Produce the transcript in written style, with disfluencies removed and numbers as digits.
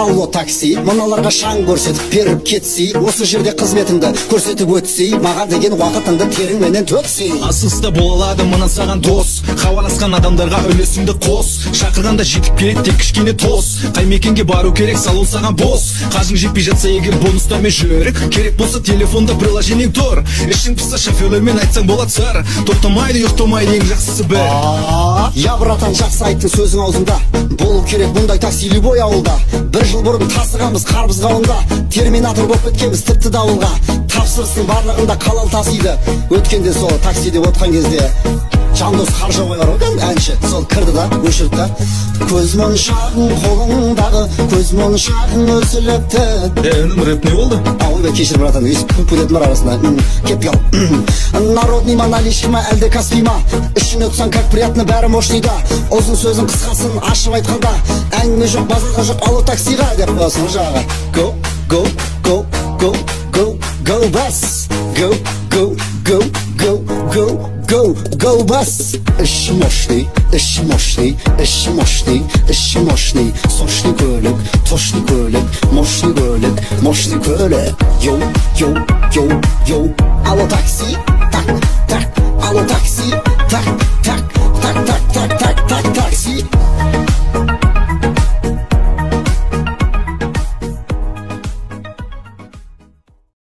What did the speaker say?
алло такси, мыналарға шаң көрсетіп беріп кетсей, осы жерде қызметіңді көрсетіп өтсей, маған деген уақытыңды теріңменен төксей. Асыста бола алады мына саған дос, хабарласқан адамдарға үлесіңді қос, шақырғанда жетіп келеді тек кішкене тос, қай мекенге бару керек салон саған бос, қажың жетпей жатса егер бонустармен жүр, керек болса телефонда приложениең тұр, ішің пысса шоферлермен айтсаң болады сыр, тоқтамайды ұйықтамайды ең жақсысы бір. Я братан, жақсы айттың сөзің аузында, болу керек бұндай такси любой ауылда. Бір жыл бұрын тасығанбыз қарбыз қауында, терминатор болып кеткенбіз тіпті дауылға. Тапсырыстың барлығында қалал тасиды, өткенде сол таксиде отқан кезде Жандос Қаржабай бар ғой әнші, сол кірді да өшірді да. Көз моншағың қолыңдағы, көз моншағың өсіліпті. Өнім рэп не болды? Ойбай кешір братан, пулетім арасында кеп ел. Народный ма, наличный ма, әлде каспий ма, ішіне тұтсан как приятно, бәрі мощный да. Ұзын сөзін қысқасын ашып айтқанда, әңгіме жоқ, базарға жоқ, алу таксиға деп қоясың жаға. Go, go, go, go, go, go bus. Go, go, go, go, go, go, go bus. Іші мощный, іші мощный, іші мощный, іші мощный. Сочный көлік, точный көлік, мощный көлік, мощный көлік. Йоу, йоу, йоу, йоу. Алло такси, так,